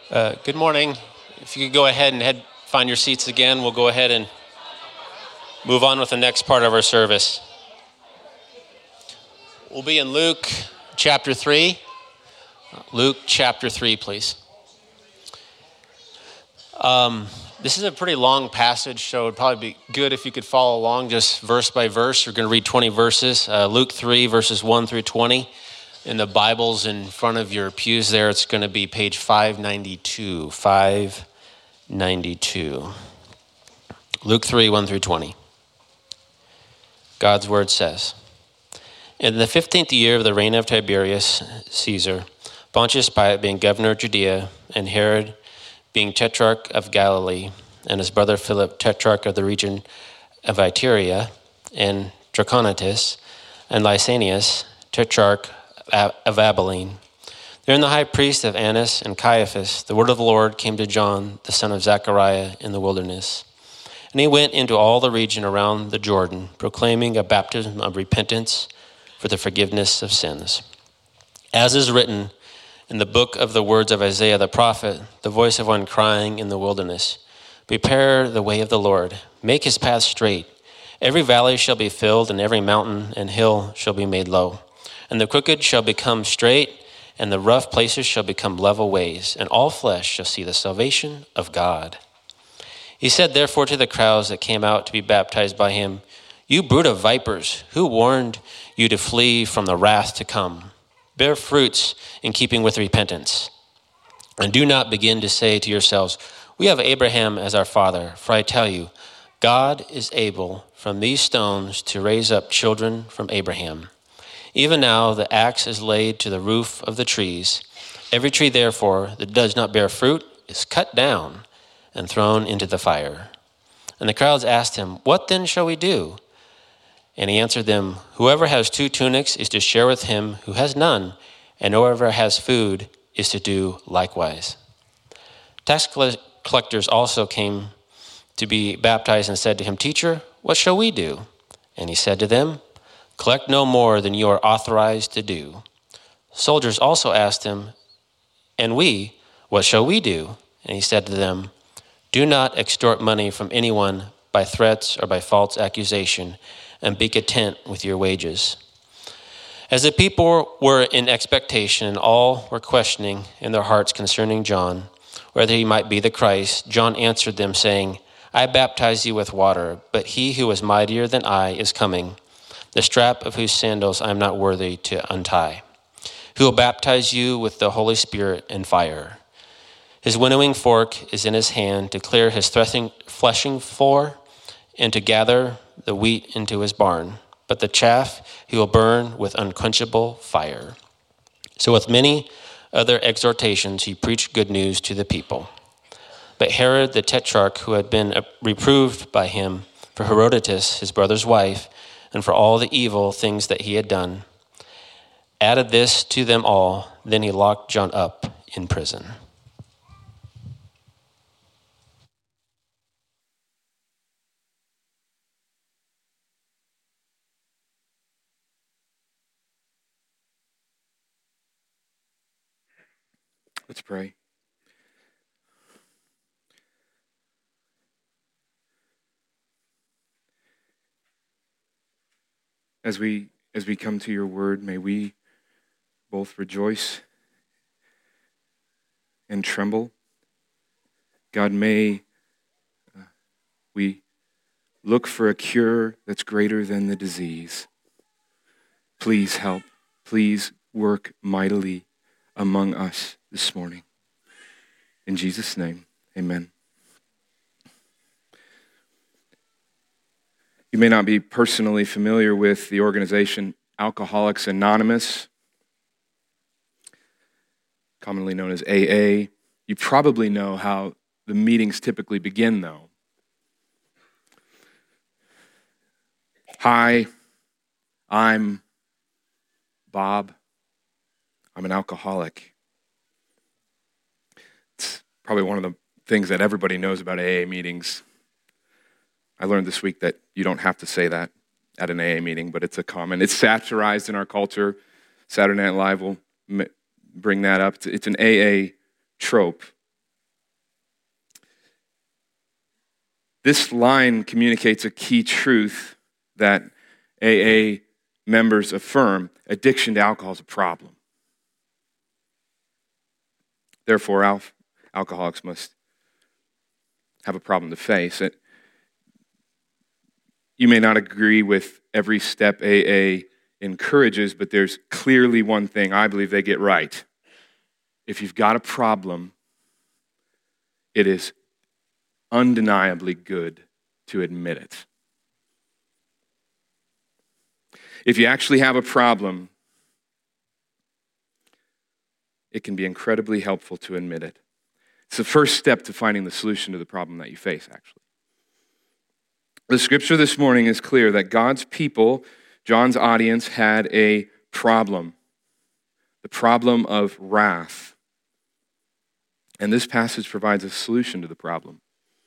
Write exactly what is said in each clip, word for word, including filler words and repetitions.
Uh, good morning. If you could go ahead and head, find your seats again, we'll go ahead and move on with the next part of our service. We'll be in Luke chapter three. Luke chapter three, please. Um, this is a pretty long passage, so it would probably be good if you could follow along just verse by verse. We're going to read twenty verses. Uh, Luke three, verses one through twenty. In the Bibles in front of your pews there, it's going to be page five ninety-two. five ninety-two. Luke three, one through twenty. God's word says, in the fifteenth year of the reign of Tiberius Caesar, Pontius Pilate being governor of Judea, and Herod being tetrarch of Galilee, and his brother Philip tetrarch of the region of Iturea, and Trachonitis, and Lysanias tetrarch of Abilene. There in the high priest of Annas and Caiaphas, the word of the Lord came to John, the son of Zechariah, in the wilderness. And he went into all the region around the Jordan, proclaiming a baptism of repentance for the forgiveness of sins. As is written in the book of the words of Isaiah the prophet, the voice of one crying in the wilderness, prepare the way of the Lord, make his path straight. Every valley shall be filled, and every mountain and hill shall be made low. And the crooked shall become straight, and the rough places shall become level ways, and all flesh shall see the salvation of God. He said therefore to the crowds that came out to be baptized by him, you brood of vipers, who warned you to flee from the wrath to come? Bear fruits in keeping with repentance. And do not begin to say to yourselves, we have Abraham as our father. For I tell you, God is able from these stones to raise up children from Abraham. Even now the axe is laid to the roof of the trees. Every tree, therefore, that does not bear fruit is cut down and thrown into the fire. And the crowds asked him, what then shall we do? And he answered them, whoever has two tunics is to share with him who has none, and whoever has food is to do likewise. Tax collectors also came to be baptized and said to him, teacher, what shall we do? And he said to them, collect no more than you are authorized to do. Soldiers also asked him, and we, what shall we do? And he said to them, do not extort money from anyone by threats or by false accusation, and be content with your wages. As the people were in expectation, and all were questioning in their hearts concerning John, whether he might be the Christ, John answered them, saying, I baptize you with water, but he who is mightier than I is coming, the strap of whose sandals I am not worthy to untie, who will baptize you with the Holy Spirit and fire. His winnowing fork is in his hand to clear his threshing, threshing floor and to gather the wheat into his barn, but the chaff he will burn with unquenchable fire. So with many other exhortations he preached good news to the people. But Herod the tetrarch, who had been reproved by him for Herodias, his brother's wife, and for all the evil things that he had done, added this to them all. Then he locked John up in prison. Let's pray. As we as we come to your word, may we both rejoice and tremble. God, may uh, we look for a cure that's greater than the disease. Please help. Please work mightily among us this morning. In Jesus' name, amen. You may not be personally familiar with the organization Alcoholics Anonymous, commonly known as A A. You probably know how the meetings typically begin, though. Hi, I'm Bob. I'm an alcoholic. It's probably one of the things that everybody knows about A A meetings. I learned this week that you don't have to say that at an A A meeting, but it's a common. It's satirized in our culture. Saturday Night Live will bring that up. It's an A A trope. This line communicates a key truth that A A members affirm. Addiction to alcohol is a problem. Therefore, al- alcoholics must have a problem to face. It, you may not agree with every step A A encourages, but there's clearly one thing I believe they get right. If you've got a problem, it is undeniably good to admit it. If you actually have a problem, it can be incredibly helpful to admit it. It's the first step to finding the solution to the problem that you face, actually. The scripture this morning is clear that God's people, John's audience, had a problem. The problem of wrath. And this passage provides a solution to the problem.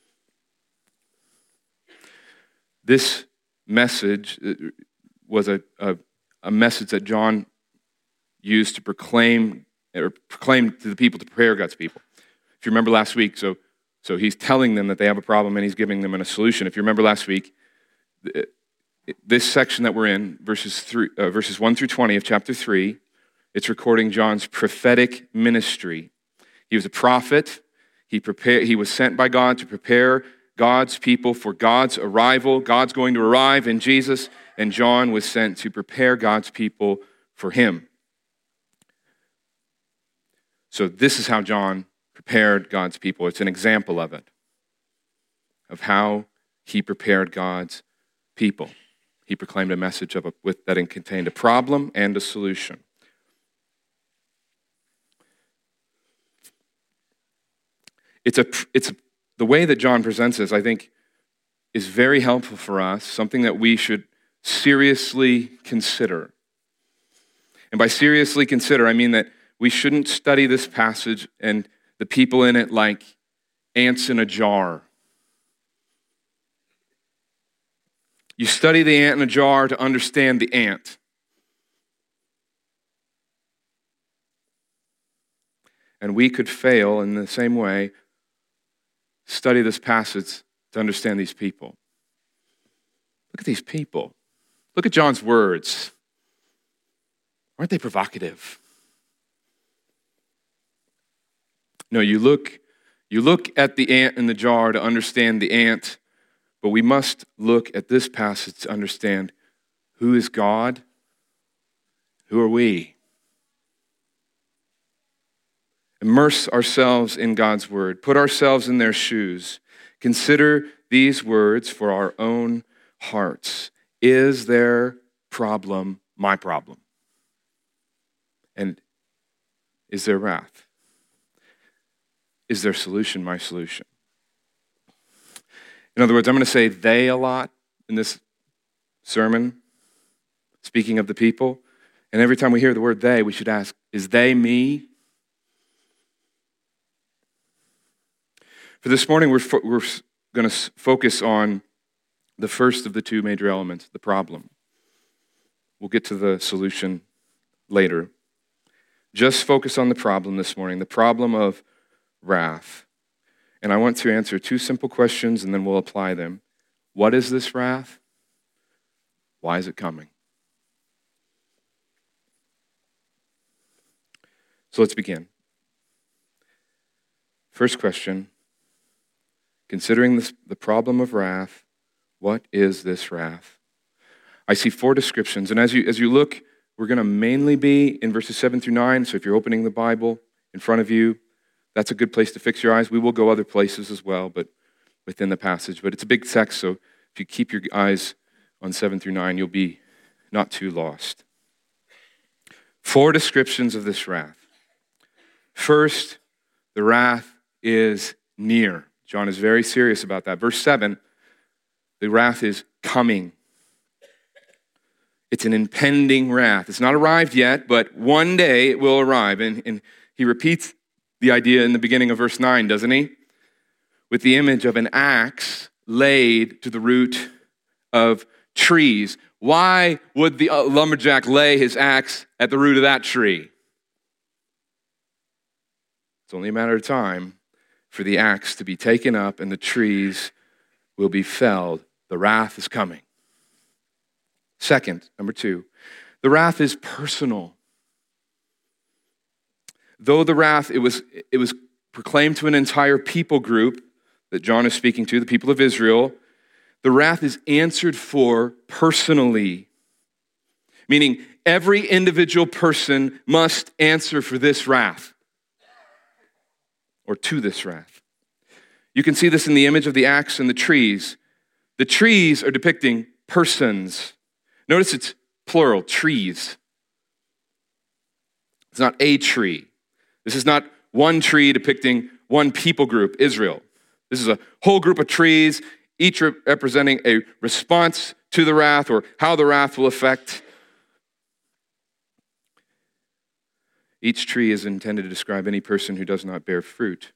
This message was a, a, a message that John used to proclaim or proclaim to the people, to prepare God's people. If you remember last week, so, so he's telling them that they have a problem and he's giving them a solution. If you remember last week, this section that we're in, verses, three, uh, verses one through twenty of chapter three, it's recording John's prophetic ministry. He was a prophet. He prepared, he was sent by God to prepare God's people for God's arrival. God's going to arrive in Jesus, and John was sent to prepare God's people for him. So this is how John prepared God's people. It's an example of it, of how he prepared God's people. He proclaimed a message of a, with, that contained a problem and a solution. It's a, it's a, the way that John presents this, I think, is very helpful for us, something that we should seriously consider. And by seriously consider, I mean that we shouldn't study this passage and the people in it like ants in a jar. You study the ant in a jar to understand the ant. And we could fail in the same way, study this passage to understand these people. Look at these people. Look at John's words. Aren't they provocative? No, you look, you look at the ant in the jar to understand the ant, but we must look at this passage to understand who is God, who are we. Immerse ourselves in God's word. Put ourselves in their shoes. Consider these words for our own hearts. Is their problem my problem? And is their wrath? Is their solution my solution? In other words, I'm going to say they a lot in this sermon, speaking of the people. And every time we hear the word they, we should ask, is they me? For this morning, we're, fo- we're going to focus on the first of the two major elements, the problem. We'll get to the solution later. Just focus on the problem this morning, the problem of wrath. And I want to answer two simple questions and then we'll apply them. What is this wrath? Why is it coming? So let's begin. First question. Considering this, the problem of wrath, what is this wrath? I see four descriptions, and as you as you look, we're going to mainly be in verses seven through nine, so if you're opening the Bible in front of you, that's a good place to fix your eyes. We will go other places as well, but within the passage. But it's a big text, so if you keep your eyes on seven through nine, you'll be not too lost. Four descriptions of this wrath. First, the wrath is near. John is very serious about that. Verse seven, the wrath is coming. It's an impending wrath. It's not arrived yet, but one day it will arrive. And, and he repeats the idea in the beginning of verse nine, doesn't he? With the image of an axe laid to the root of trees. Why would the lumberjack lay his axe at the root of that tree? It's only a matter of time for the axe to be taken up and the trees will be felled. The wrath is coming. Second, number two, the wrath is personal. Though the wrath, it was, it was proclaimed to an entire people group that John is speaking to, the people of Israel, the wrath is answered for personally, meaning every individual person must answer for this wrath or to this wrath. You can see this in the image of the axe and the trees. The trees are depicting persons. Notice it's plural, trees. It's not a tree. This is not one tree depicting one people group, Israel. This is a whole group of trees, each representing a response to the wrath or how the wrath will affect. Each tree is intended to describe any person who does not bear fruit.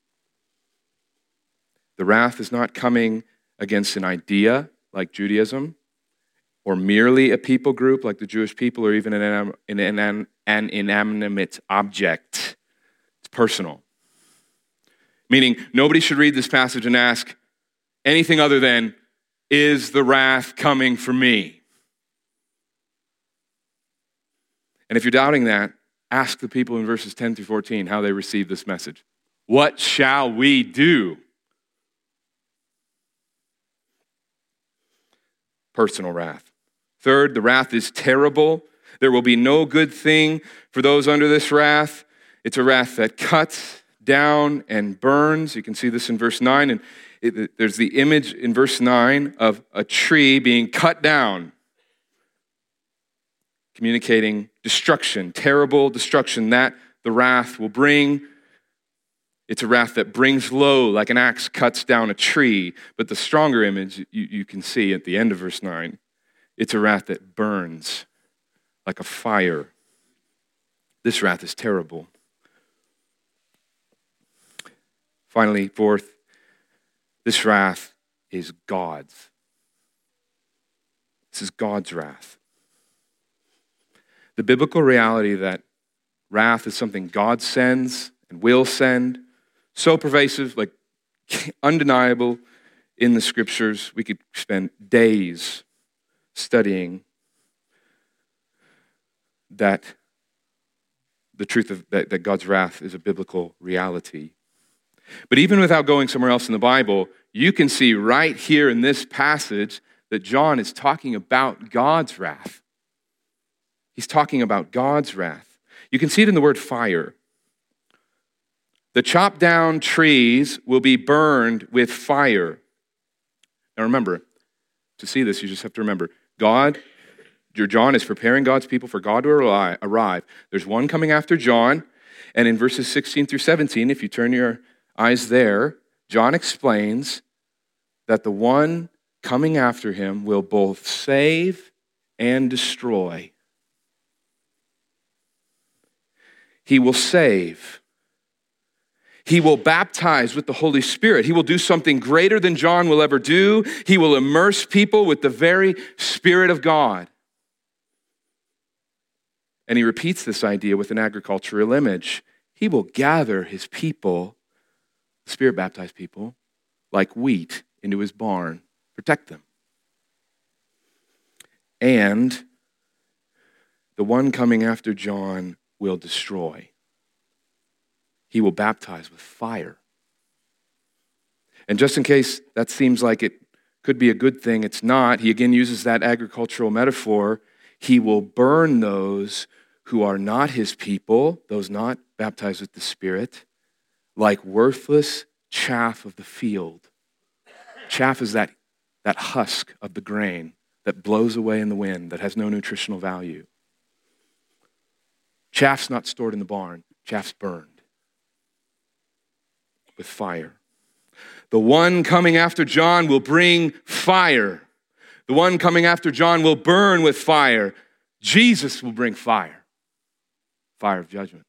The wrath is not coming against an idea like Judaism, or merely a people group like the Jewish people, or even an, an, an, an inanimate object. It's personal. Meaning, nobody should read this passage and ask anything other than, is the wrath coming for me? And if you're doubting that, ask the people in verses ten through fourteen how they received this message. What shall we do? Personal wrath. Third, the wrath is terrible. There will be no good thing for those under this wrath. It's a wrath that cuts down and burns. You can see this in verse nine. And it, there's the image in verse nine of a tree being cut down, communicating destruction, terrible destruction that the wrath will bring. It's a wrath that brings low, like an axe cuts down a tree. But the stronger image you, you can see at the end of verse nine, it's a wrath that burns like a fire. This wrath is terrible. Finally, fourth, this wrath is God's. This is God's wrath. The biblical reality that wrath is something God sends and will send, so pervasive, like undeniable in the scriptures, we could spend days studying that the truth of that, that God's wrath is a biblical reality. But even without going somewhere else in the Bible, you can see right here in this passage that John is talking about God's wrath. He's talking about God's wrath. You can see it in the word fire. The chopped down trees will be burned with fire. Now remember, to see this, you just have to remember, God, John is preparing God's people for God to arrive. There's one coming after John, and in verses sixteen through seventeen, if you turn your eyes there, John explains that the one coming after him will both save and destroy. He will save. He will baptize with the Holy Spirit. He will do something greater than John will ever do. He will immerse people with the very Spirit of God. And he repeats this idea with an agricultural image. He will gather his people, Spirit-baptized people, like wheat into his barn, protect them. And the one coming after John will destroy. He will baptize with fire. And just in case that seems like it could be a good thing, it's not. He again uses that agricultural metaphor. He will burn those who are not his people, those not baptized with the Spirit, like worthless chaff of the field. Chaff is that, that husk of the grain that blows away in the wind, that has no nutritional value. Chaff's not stored in the barn. Chaff's burned with fire. The one coming after John will bring fire. The one coming after John will burn with fire. Jesus will bring fire. Fire of judgment.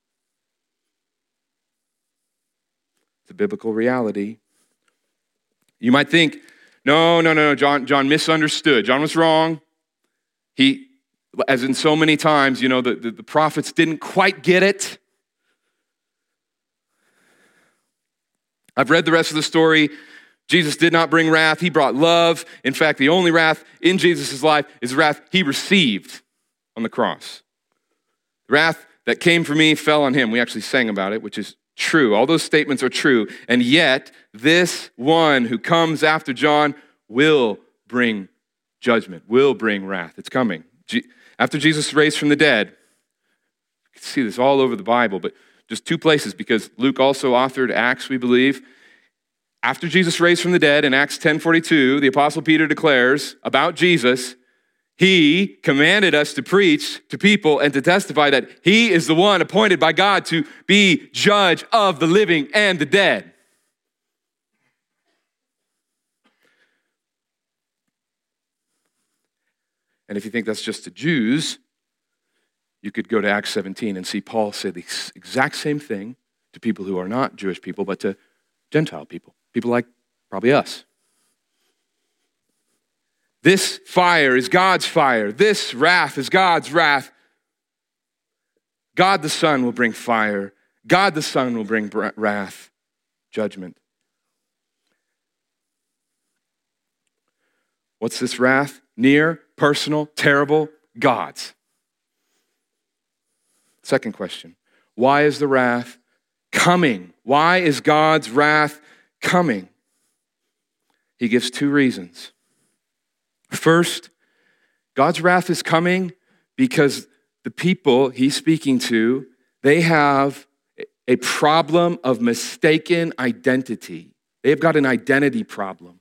It's a biblical reality. You might think, no, no, no, no, John, John misunderstood. John was wrong. He, as in so many times, you know, the, the, the prophets didn't quite get it. I've read the rest of the story Jesus did not bring wrath. He brought love. In fact, the only wrath in Jesus' life is the wrath he received on the cross. The wrath that came for me fell on him. We actually sang about it, which is true. All those statements are true. And yet, this one who comes after John will bring judgment, will bring wrath. It's coming. After Jesus raised from the dead, you can see this all over the Bible, but just two places, because Luke also authored Acts, we believe. After Jesus raised from the dead, in Acts ten forty-two, the Apostle Peter declares about Jesus, he commanded us to preach to people and to testify that he is the one appointed by God to be judge of the living and the dead. And if you think that's just the Jews, you could go to Acts seventeen and see Paul say the exact same thing to people who are not Jewish people, but to Gentile people, people like probably us. This fire is God's fire. This wrath is God's wrath. God the Son will bring fire. God the Son will bring wrath, judgment. What's this wrath? Near, personal, terrible, God's. Second question, why is the wrath coming? Why is God's wrath coming? He gives two reasons. First, God's wrath is coming because the people he's speaking to, they have a problem of mistaken identity. They've got an identity problem.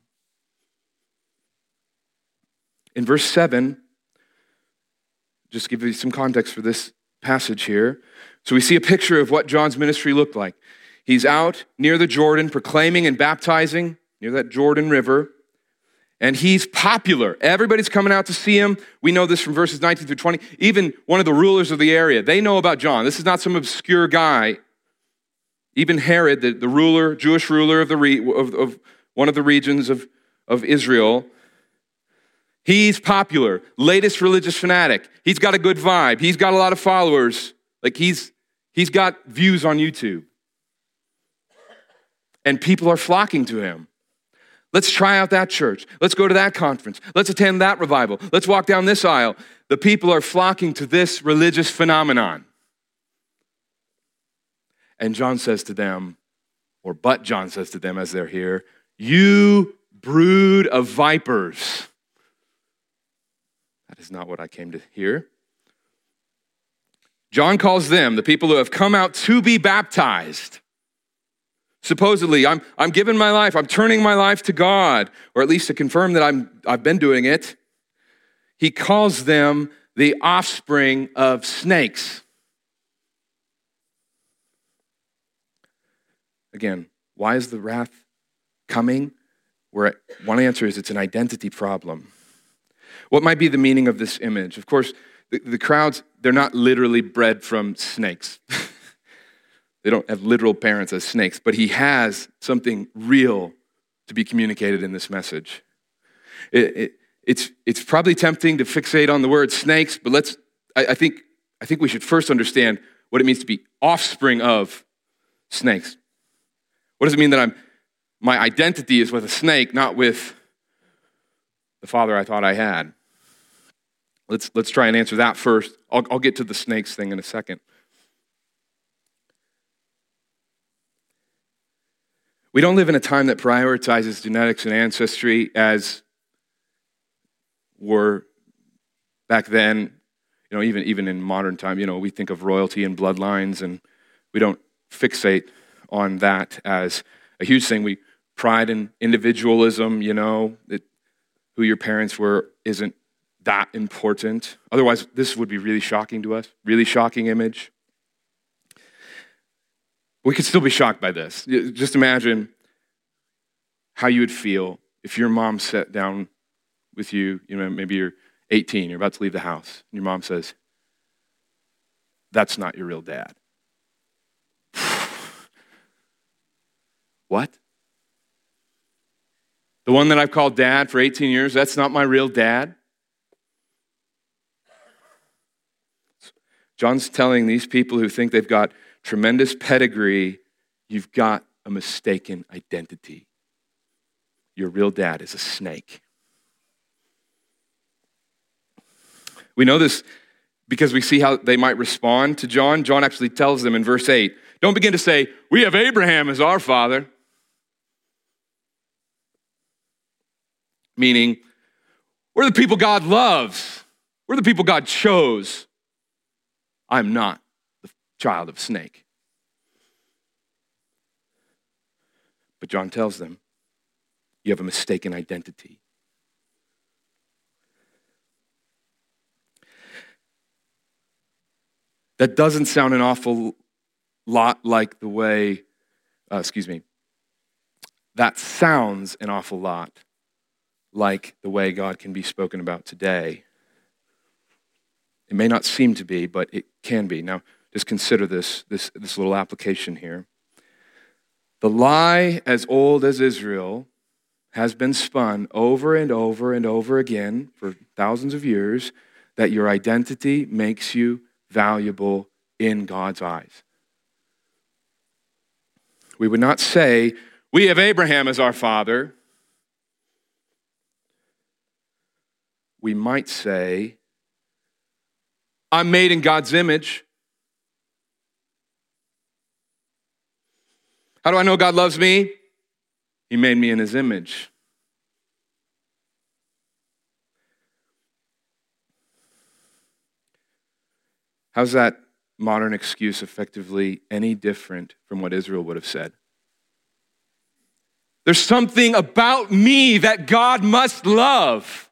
In verse seven, just give you some context for this passage here. So we see a picture of what John's ministry looked like. He's out near the Jordan proclaiming and baptizing near that Jordan River. And he's popular. Everybody's coming out to see him. We know this from verses nineteen through twenty. Even one of the rulers of the area, they know about John. This is not some obscure guy. Even Herod, the, the ruler, Jewish ruler of, the re, of, of one of the regions of, of Israel, he's popular, latest religious fanatic. He's got a good vibe. He's got a lot of followers. Like he's he's got views on YouTube. And people are flocking to him. Let's try out that church. Let's go to that conference. Let's attend that revival. Let's walk down this aisle. The people are flocking to this religious phenomenon. And John says to them, or but John says to them as they're here, you brood of vipers. That is not what I came to hear. John calls them, the people who have come out to be baptized. Supposedly, I'm, I'm giving my life, I'm turning my life to God, or at least to confirm that I'm, I've been doing it. He calls them the offspring of snakes. Again, why is the wrath coming? Where one answer is it's an identity problem. What might be the meaning of this image? Of course, the, the crowds, they're not literally bred from snakes. They don't have literal parents as snakes, but he has something real to be communicated in this message. It, it, it's, it's probably tempting to fixate on the word snakes, but let's, I, I think, I think we should first understand what it means to be offspring of snakes. What does it mean that I'm, my identity is with a snake, not with the father I thought I had? Let's, let's try and answer that first. I'll, I'll get to the snakes thing in a second. We don't live in a time that prioritizes genetics and ancestry as were back then. You know, even, even in modern time, you know, we think of royalty and bloodlines, and we don't fixate on that as a huge thing. We pride in individualism, you know, that who your parents were isn't that important. Otherwise, this would be really shocking to us, really shocking image. We could still be shocked by this. Just imagine how you would feel if your mom sat down with you, you know, maybe you're eighteen, you're about to leave the house, and your mom says, that's not your real dad. What? The one that I've called dad for eighteen years, that's not my real dad? John's telling these people who think they've got tremendous pedigree, you've got a mistaken identity. your real dad is a snake. We know this because we see how they might respond to John. John actually tells them in verse eight, don't begin to say, we have Abraham as our father. Meaning, we're the people God loves. We're the people God chose. I'm not the child of a snake. But John tells them, you have a mistaken identity. That doesn't sound an awful lot like the way, uh, excuse me, that sounds an awful lot like the way God can be spoken about today. It may not seem to be, but it can be. Now, just consider this, this, this little application here. The lie as old as Israel has been spun over and over and over again for thousands of years that your identity makes you valuable in God's eyes. We would not say, we have Abraham as our father. We might say, I'm made in God's image. How do I know God loves me? He made me in his image. How's that modern excuse effectively any different from what Israel would have said? There's something about me that God must love.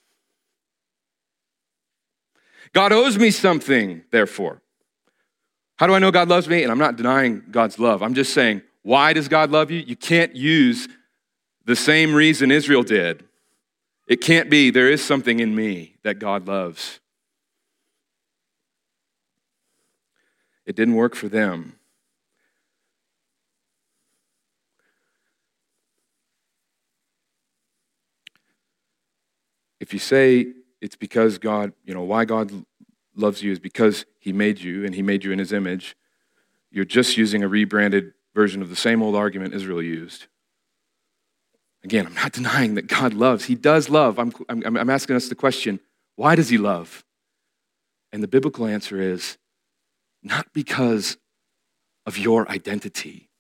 God owes me something, therefore. How do I know God loves me? And I'm not denying God's love. I'm just saying, why does God love you? You can't use the same reason Israel did. It can't be, there is something in me that God loves. It didn't work for them. If you say it's because God, you know, why God loves you is because he made you and he made you in his image, you're just using a rebranded version of the same old argument Israel used. Again, I'm not denying that God loves. He does love. I'm, I'm, I'm asking us the question, why does he love? And the biblical answer is, not because of your identity.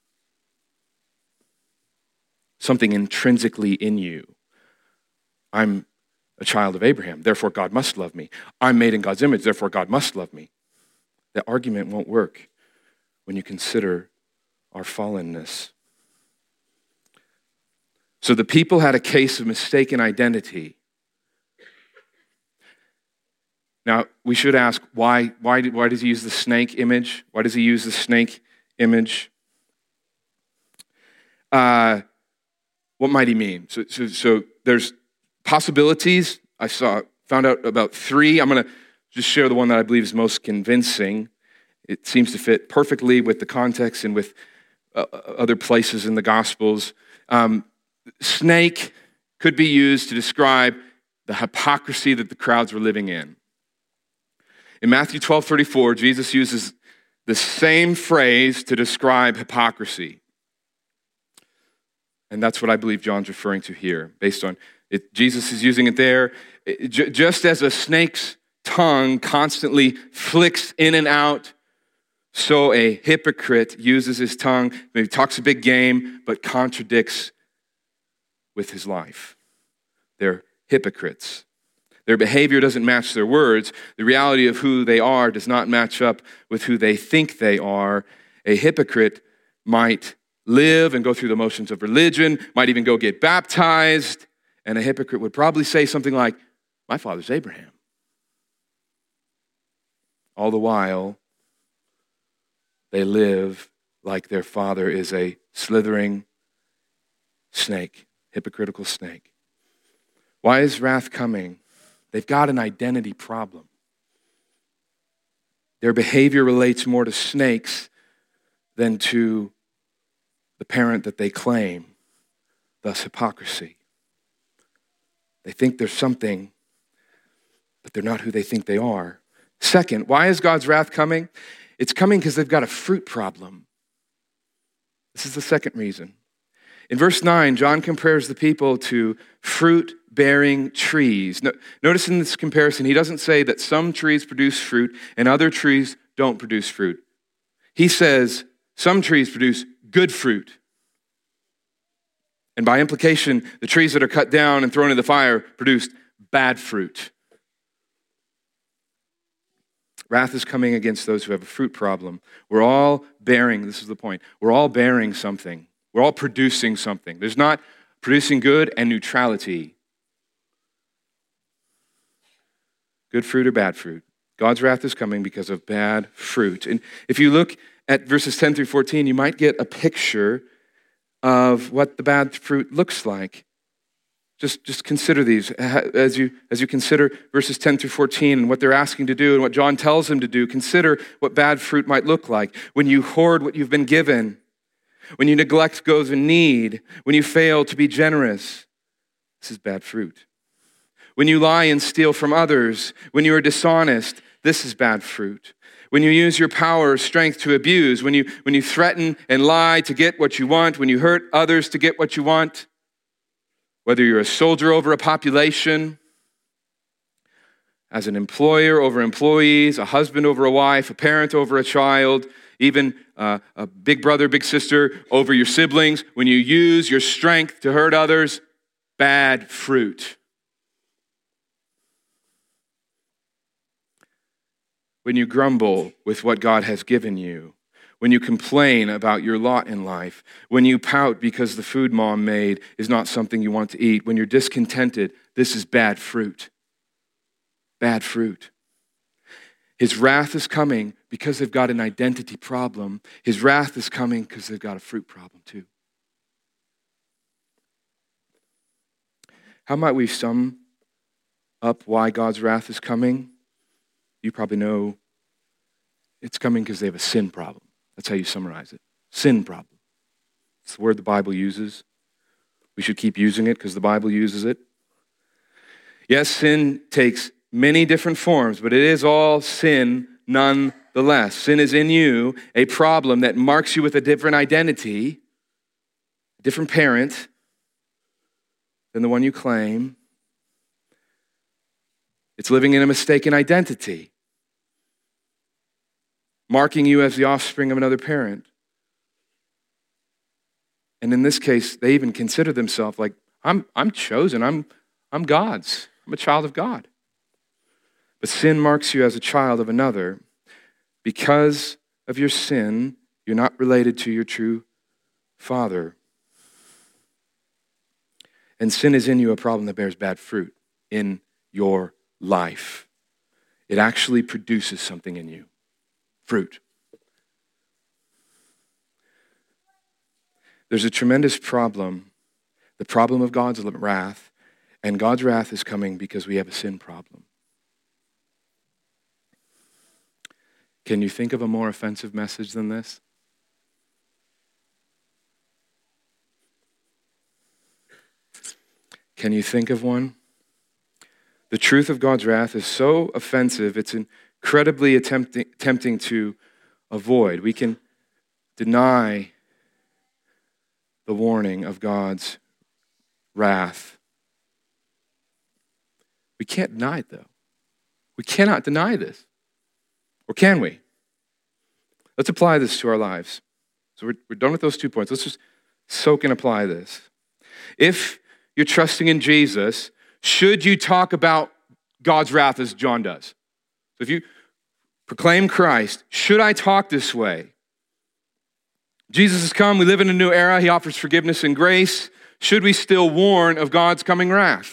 Something intrinsically in you. I'm a child of Abraham, therefore God must love me. I'm made in God's image, therefore God must love me. That argument won't work when you consider our fallenness. So the people had a case of mistaken identity. Now, we should ask, why, why, why does he use the snake image? Why does he use the snake image? Uh, what might he mean? So, so, so there's possibilities. I saw, found out about three. I'm going to just share the one that I believe is most convincing. It seems to fit perfectly with the context and with uh, other places in the Gospels. Um, snake could be used to describe the hypocrisy that the crowds were living in. In Matthew twelve thirty-four, Jesus uses the same phrase to describe hypocrisy. And that's what I believe John's referring to here, based on it. Jesus is using it there. It, j- just as a snake's tongue constantly flicks in and out, so a hypocrite uses his tongue, maybe talks a big game, but contradicts with his life. They're hypocrites. Their behavior doesn't match their words. The reality of who they are does not match up with who they think they are. A hypocrite might live and go through the motions of religion, might even go get baptized, and a hypocrite would probably say something like, my father's Abraham. All the while, they live like their father is a slithering snake, hypocritical snake. Why is wrath coming? They've got an identity problem. Their behavior relates more to snakes than to the parent that they claim, thus hypocrisy. They think there's something, but they're not who they think they are. Second, why is God's wrath coming? It's coming because they've got a fruit problem. This is the second reason. In verse nine, John compares the people to fruit-bearing trees. No, notice in this comparison, he doesn't say that some trees produce fruit and other trees don't produce fruit. He says some trees produce good fruit. And by implication, the trees that are cut down and thrown in the fire produced bad fruit. Wrath is coming against those who have a fruit problem. We're all bearing, this is the point, we're all bearing something. We're all producing something. There's not producing good and neutrality. Good fruit or bad fruit. God's wrath is coming because of bad fruit. And if you look at verses ten through fourteen, you might get a picture of what the bad fruit looks like. Just, just consider these. As you, as you consider verses ten through fourteen and what they're asking to do and what John tells them to do, consider what bad fruit might look like. When you hoard what you've been given, when you neglect those in need, when you fail to be generous, this is bad fruit. When you lie and steal from others, when you are dishonest, this is bad fruit. When you use your power or strength to abuse, when you, when you threaten and lie to get what you want, when you hurt others to get what you want, whether you're a soldier over a population, as an employer over employees, a husband over a wife, a parent over a child, even uh, a big brother, big sister over your siblings, when you use your strength to hurt others, bad fruit. When you grumble with what God has given you, when you complain about your lot in life, when you pout because the food mom made is not something you want to eat, when you're discontented, this is bad fruit. Bad fruit. His wrath is coming because they've got an identity problem. His wrath is coming because they've got a fruit problem too. How might we sum up why God's wrath is coming? You probably know it's coming because they have a sin problem. That's how you summarize it. Sin problem. It's the word the Bible uses. We should keep using it because the Bible uses it. Yes, sin takes many different forms, but it is all sin nonetheless. Sin is in you, a problem that marks you with a different identity, a different parent than the one you claim. It's living in a mistaken identity, marking you as the offspring of another parent. And in this case, they even consider themselves like, I'm, I'm chosen, I'm, I'm God's, I'm a child of God. But sin marks you as a child of another. Because of your sin, you're not related to your true father. And sin is in you a problem that bears bad fruit in your life. It actually produces something in you. Fruit. There's a tremendous problem, the problem of God's wrath, and God's wrath is coming because we have a sin problem. Can you think of a more offensive message than this? Can you think of one? The truth of God's wrath is so offensive, it's incredibly attempting, tempting to avoid. We can deny the warning of God's wrath. We can't deny it, though. We cannot deny this. Or can we? Let's apply this to our lives. So we're, we're done with those two points. Let's just soak and apply this. If you're trusting in Jesus, should you talk about God's wrath as John does? So if you proclaim Christ, should I talk this way? Jesus has come, we live in a new era, he offers forgiveness and grace. Should we still warn of God's coming wrath?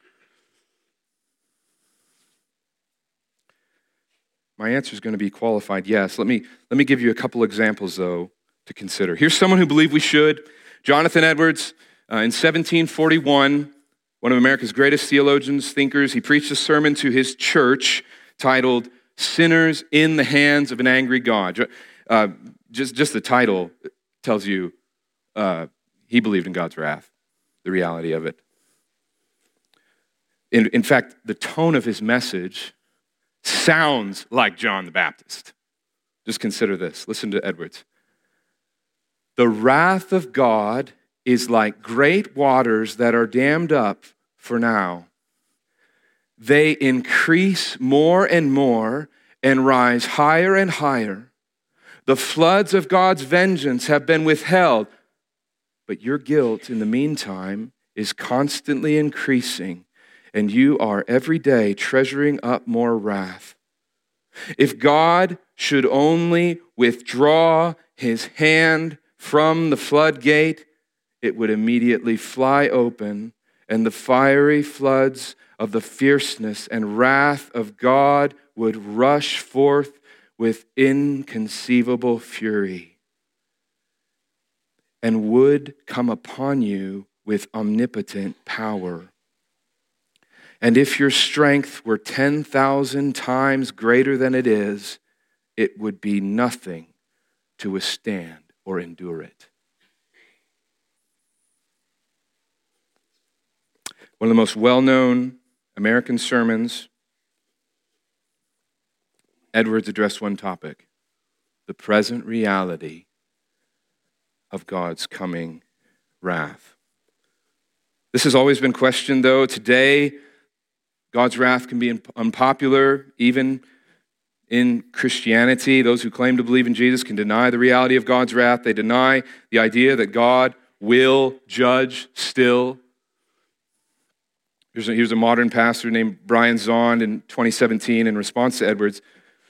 My answer is going to be qualified yes. Let me, let me give you a couple examples, though, to consider. Here's someone who believed we should. Jonathan Edwards, uh, in seventeen forty-one, one of America's greatest theologians, thinkers, he preached a sermon to his church titled, Sinners in the Hands of an Angry God. Uh, just, just the title tells you uh, he believed in God's wrath, the reality of it. In, in fact, the tone of his message sounds like John the Baptist. Just consider this. Listen to Edwards. The wrath of God is like great waters that are dammed up for now. They increase more and more and rise higher and higher. The floods of God's vengeance have been withheld, but your guilt in the meantime is constantly increasing, and you are every day treasuring up more wrath. If God should only withdraw his hand from the floodgate, it would immediately fly open, and the fiery floods of the fierceness and wrath of God would rush forth with inconceivable fury, and would come upon you with omnipotent power. And if your strength were ten thousand times greater than it is, it would be nothing to withstand or endure it. One of the most well-known American sermons, Edwards addressed one topic: the present reality of God's coming wrath. This has always been questioned, though. Today, God's wrath can be unpopular, even in Christianity. Those who claim to believe in Jesus can deny the reality of God's wrath. They deny the idea that God will judge still. Here's a, here's a modern pastor named Brian Zahnd in twenty seventeen. In response to Edwards,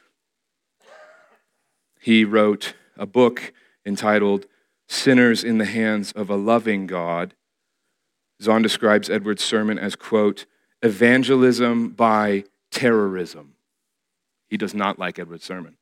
he wrote a book entitled Sinners in the Hands of a Loving God. Zahnd describes Edwards' sermon as, quote, evangelism by terrorism. He does not like Edwards' sermon.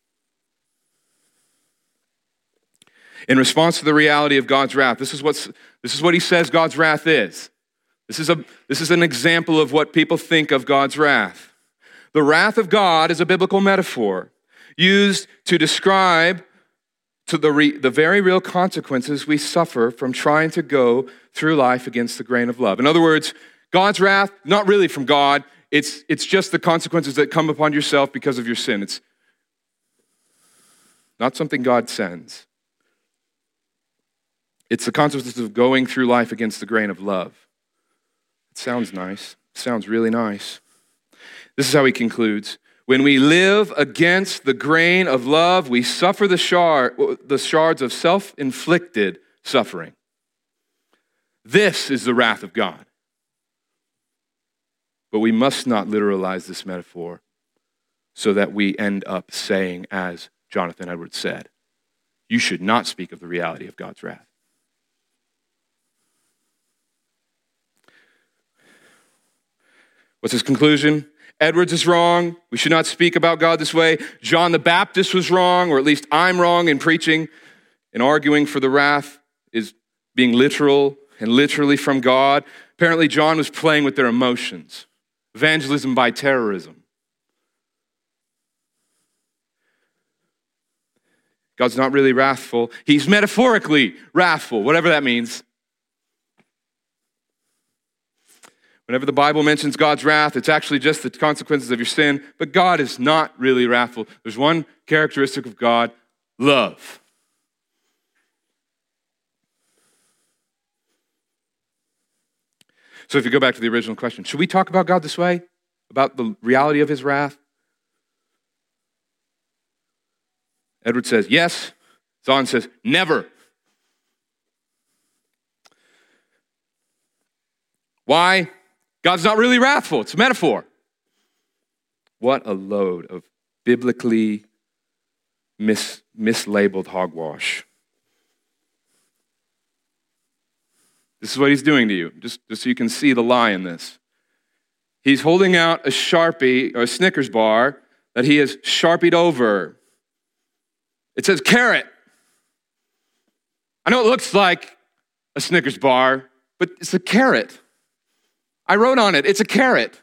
In response to the reality of God's wrath, this is what's this is what he says God's wrath is. This is a this is an example of what people think of God's wrath. The wrath of God is a biblical metaphor used to describe to the re, the very real consequences we suffer from trying to go through life against the grain of love. In other words, God's wrath, not really from God, it's, it's just the consequences that come upon yourself because of your sin. It's not something God sends. It's the consequences of going through life against the grain of love. It sounds nice. It sounds really nice. This is how he concludes. When we live against the grain of love, we suffer the, shard, the shards of self-inflicted suffering. This is the wrath of God. But we must not literalize this metaphor so that we end up saying, as Jonathan Edwards said, you should not speak of the reality of God's wrath. What's his conclusion? Edwards is wrong. We should not speak about God this way. John the Baptist was wrong, or at least I'm wrong in preaching and arguing for the wrath is being literal and literally from God. Apparently, John was playing with their emotions. Evangelism by terrorism. God's not really wrathful. He's metaphorically wrathful, whatever that means. Whenever the Bible mentions God's wrath, it's actually just the consequences of your sin, but God is not really wrathful. There's one characteristic of God, love. So if you go back to the original question, should we talk about God this way? About the reality of his wrath? Edward says, yes. Zahnd says, never. Why? God's not really wrathful. It's a metaphor. What a load of biblically mis- mislabeled hogwash. This is what he's doing to you, just, just so you can see the lie in this. He's holding out a Sharpie or a Snickers bar that he has Sharpied over. It says carrot. I know it looks like a Snickers bar, but it's a carrot. I wrote on it, it's a carrot.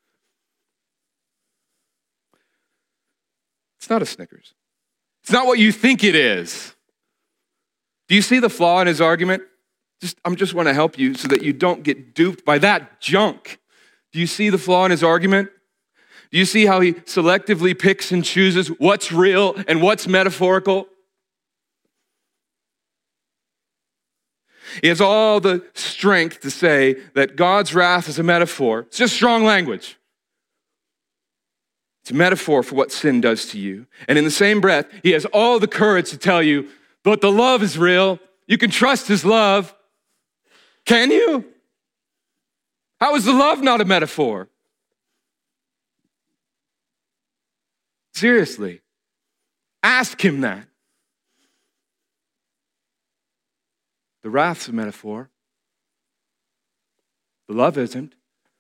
It's not a Snickers. It's not what you think it is. Do you see the flaw in his argument? Just, I just want to help you so that you don't get duped by that junk. Do you see the flaw in his argument? Do you see how he selectively picks and chooses what's real and what's metaphorical? He has all the strength to say that God's wrath is a metaphor. It's just strong language. It's a metaphor for what sin does to you. And in the same breath, he has all the courage to tell you, but the love is real. You can trust his love. Can you? How is the love not a metaphor? Seriously, ask him that. The wrath's a metaphor. The love isn't.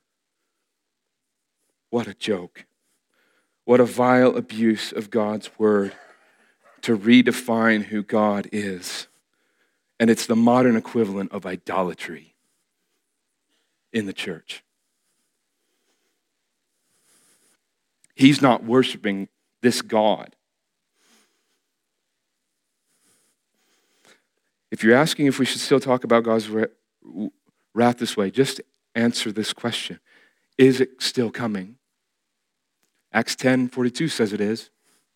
What a joke. What a vile abuse of God's word to redefine who God is. And it's the modern equivalent of idolatry in the church. He's not worshiping this God. If you're asking if we should still talk about God's wrath this way, just answer this question. Is it still coming? Acts ten forty-two says it is.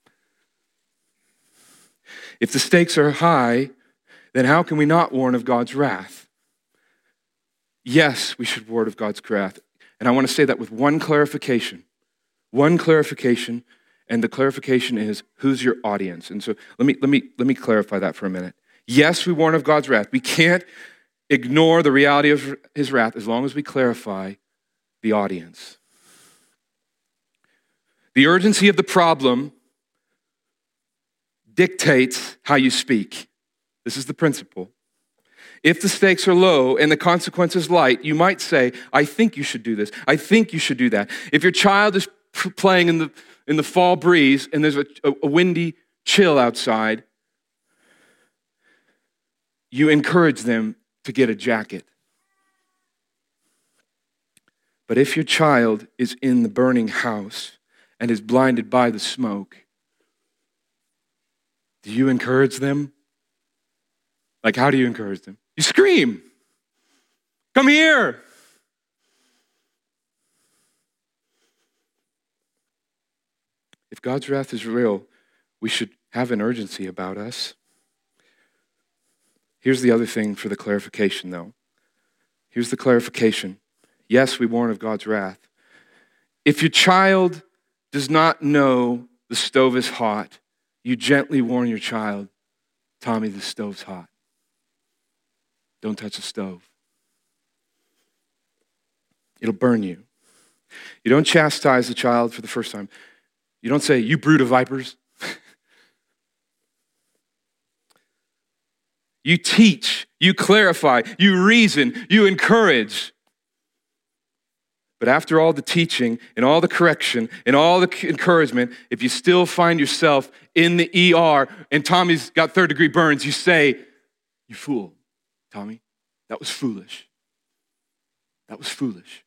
If the stakes are high, then how can we not warn of God's wrath? Yes, we should warn of God's wrath. And I want to say that with one clarification. One clarification, and the clarification is, who's your audience? And so let me, let me, let me clarify that for a minute. Yes, we warn of God's wrath. We can't ignore the reality of his wrath as long as we clarify the audience. The urgency of the problem dictates how you speak. This is the principle. If the stakes are low and the consequences light, you might say, I think you should do this. I think you should do that. If your child is playing in the, in the fall breeze and there's a, a windy chill outside, you encourage them to get a jacket. But if your child is in the burning house and is blinded by the smoke, do you encourage them? Like, how do you encourage them? You scream. Come here. If God's wrath is real, we should have an urgency about us. Here's the other thing for the clarification, though. Here's the clarification. Yes, we warn of God's wrath. If your child does not know the stove is hot, you gently warn your child, Tommy, the stove's hot. Don't touch the stove. It'll burn you. You don't chastise the child for the first time. You don't say, you brood of vipers. You teach, you clarify, you reason, you encourage. But after all the teaching and all the correction and all the encouragement, if you still find yourself in the E R and Tommy's got third degree burns, you say, you fool, Tommy, that was foolish. That was foolish.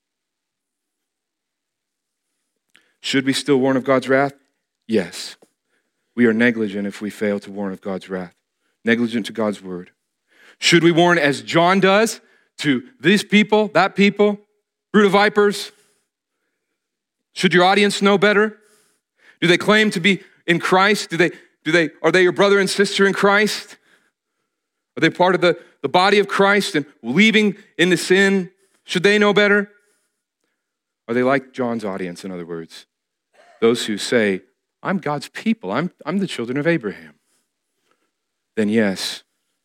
Should we still warn of God's wrath? Yes. We are negligent if we fail to warn of God's wrath. Negligent to God's word. Should we warn as John does to these people, that people, brood of vipers? Should your audience know better? Do they claim to be in Christ? Do they, do they, are they your brother and sister in Christ? Are they part of the, the body of Christ and leaving into sin? Should they know better? Are they like John's audience, in other words? Those who say, I'm God's people. I'm, I'm the children of Abraham. Then yes,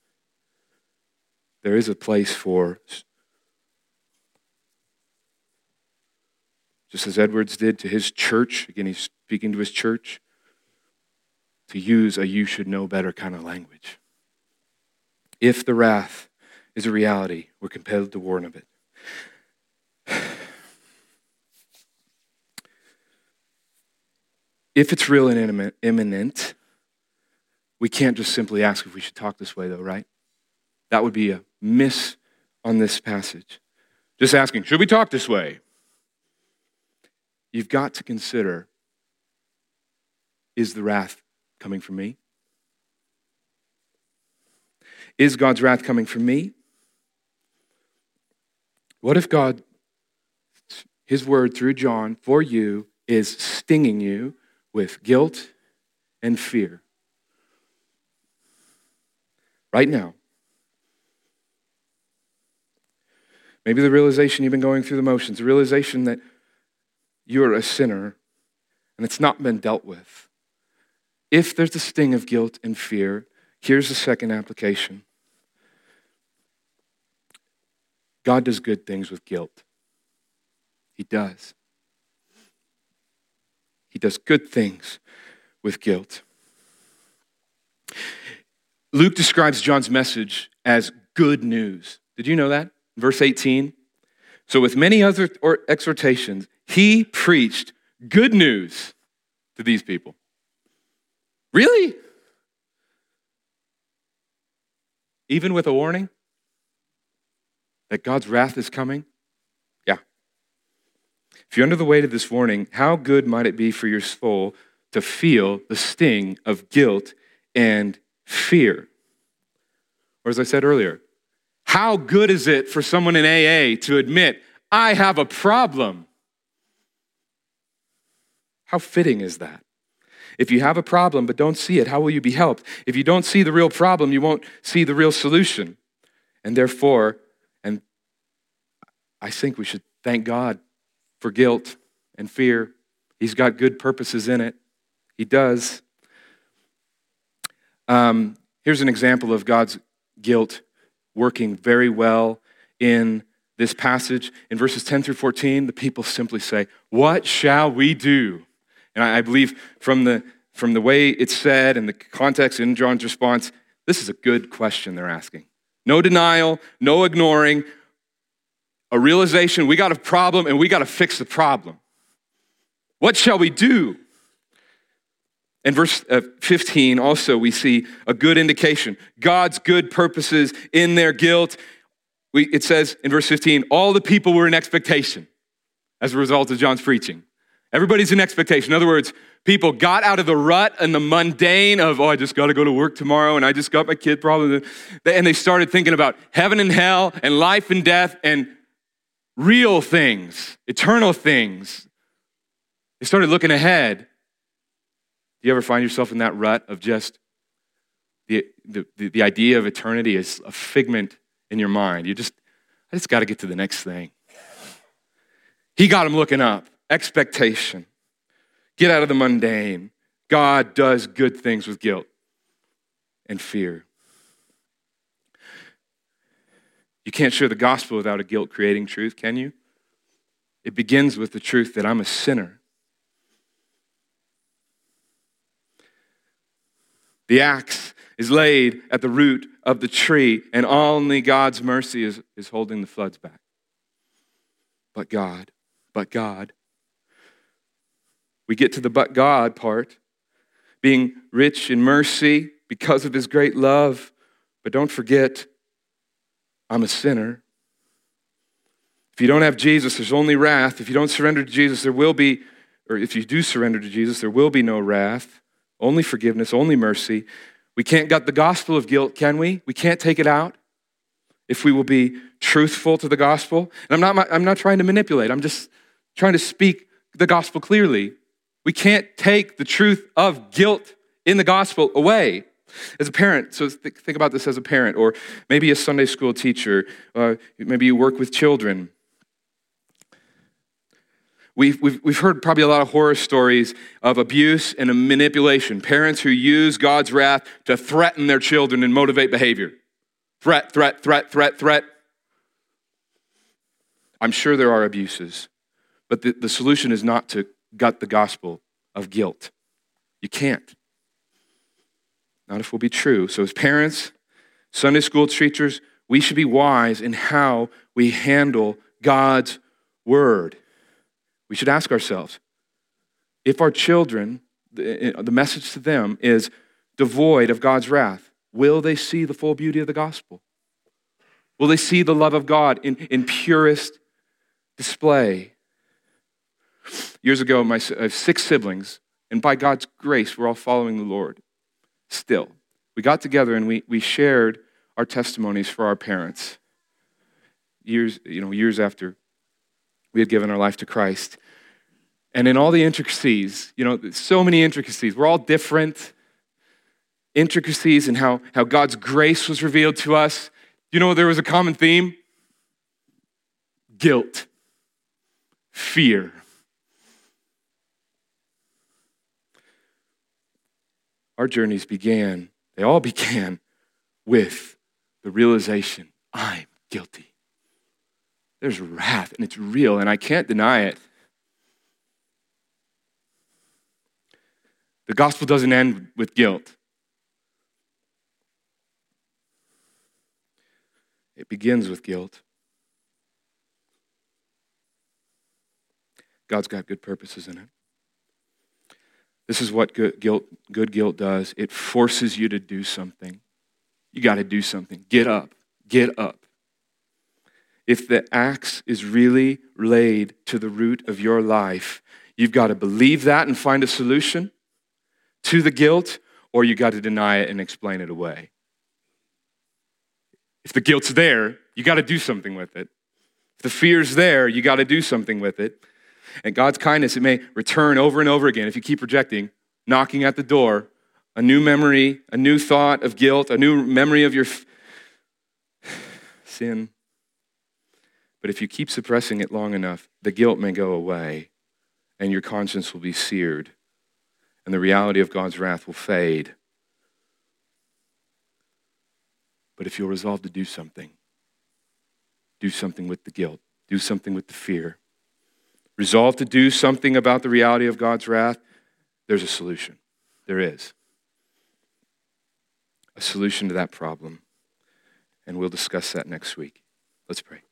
there is a place for, just as Edwards did to his church, again, he's speaking to his church, to use a you should know better kind of language. If the wrath is a reality, we're compelled to warn of it. If it's real and imminent, we can't just simply ask if we should talk this way, though, right? That would be a miss on this passage. Just asking, should we talk this way? You've got to consider, is the wrath coming from me? Is God's wrath coming from me? What if God, his word through John for you, is stinging you with guilt and fear? Right now. Maybe the realization you've been going through the motions, the realization that you're a sinner and it's not been dealt with. If there's a sting of guilt and fear, here's the second application. God does good things with guilt. He does. He does good things with guilt. Luke describes John's message as good news. Did you know that? Verse eighteen. So with many other exhortations, he preached good news to these people. Really? Even with a warning that God's wrath is coming? Yeah. If you're under the weight of this warning, how good might it be for your soul to feel the sting of guilt and fear? Or as I said earlier, how good is it for someone in A A to admit, I have a problem? How fitting is that? If you have a problem but don't see it, how will you be helped? If you don't see the real problem, you won't see the real solution. And therefore, and I think we should thank God for guilt and fear. He's got good purposes in it. He does. Um, here's an example of God's guilt working very well in this passage. In verses ten through fourteen, the people simply say, what shall we do? And I believe from the, from the way it's said and the context in John's response, this is a good question they're asking. No denial, no ignoring, a realization we got a problem and we got to fix the problem. What shall we do? In verse fifteen, also, we see a good indication. God's good purposes in their guilt. We, it says in verse fifteen, all the people were in expectation as a result of John's preaching. Everybody's in expectation. In other words, people got out of the rut and the mundane of, oh, I just got to go to work tomorrow and I just got my kid problem. And they started thinking about heaven and hell and life and death and real things, eternal things. They started looking ahead. Do you ever find yourself in that rut of just the, the, the idea of eternity is a figment in your mind? You just, I just got to get to the next thing. He got them looking up. Expectation. Get out of the mundane. God does good things with guilt and fear. You can't share the gospel without a guilt-creating truth, can you? It begins with the truth that I'm a sinner. The axe is laid at the root of the tree, and only God's mercy is, is holding the floods back. But God, but God. We get to the but God part, being rich in mercy because of his great love. But don't forget, I'm a sinner. If you don't have Jesus, there's only wrath. If you don't surrender to Jesus, there will be, or if you do surrender to Jesus, there will be no wrath, only forgiveness, only mercy. We can't gut the gospel of guilt, can we? We can't take it out if we will be truthful to the gospel. And I'm not, I'm not trying to manipulate. I'm just trying to speak the gospel clearly. We can't take the truth of guilt in the gospel away. As a parent, so th- think about this as a parent, or maybe a Sunday school teacher, uh, maybe you work with children. We've, we've, we've heard probably a lot of horror stories of abuse and manipulation. Parents who use God's wrath to threaten their children and motivate behavior. Threat, threat, threat, threat, threat. I'm sure there are abuses, but the, the solution is not to gut the gospel of guilt. You can't. Not if we'll be true. So as parents, Sunday school teachers, we should be wise in how we handle God's word. We should ask ourselves, if our children, the, the message to them is devoid of God's wrath, will they see the full beauty of the gospel? Will they see the love of God in, in purest display? Years ago, my, I have six siblings, and by God's grace, we're all following the Lord. Still, we got together and we, we shared our testimonies for our parents. Years, you know, years after we had given our life to Christ. And in all the intricacies, you know, so many intricacies, we're all different. Intricacies in how, how God's grace was revealed to us. You know, there was a common theme. guilt, fear. Our journeys began, they all began with the realization, I'm guilty. There's wrath, and it's real, and I can't deny it. The gospel doesn't end with guilt. It begins with guilt. God's got good purposes in it. This is what good guilt, good guilt does. It forces you to do something. You got to do something. Get up. Get up. If the axe is really laid to the root of your life, you've got to believe that and find a solution to the guilt, or you got to deny it and explain it away. If the guilt's there, you got to do something with it. If the fear's there, you got to do something with it. And God's kindness, it may return over and over again if you keep rejecting, knocking at the door, a new memory, a new thought of guilt, a new memory of your f- sin. But if you keep suppressing it long enough, the guilt may go away and your conscience will be seared and the reality of God's wrath will fade. But if you'll resolve to do something, do something with the guilt, do something with the fear, resolve to do something about the reality of God's wrath, there's a solution. There is. A solution to that problem. And we'll discuss that next week. Let's pray.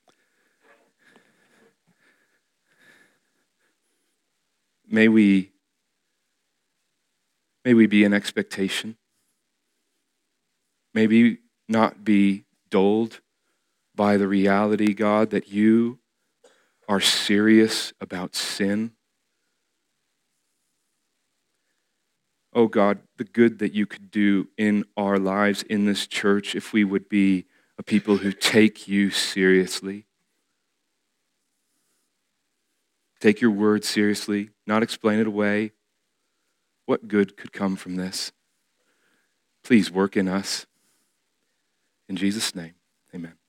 May we, may we be in expectation. May we not be dulled by the reality, God, that you are serious about sin. Oh God, the good that you could do in our lives in this church if we would be a people who take you seriously. Take your word seriously, not explain it away. What good could come from this? Please work in us. In Jesus' name, amen.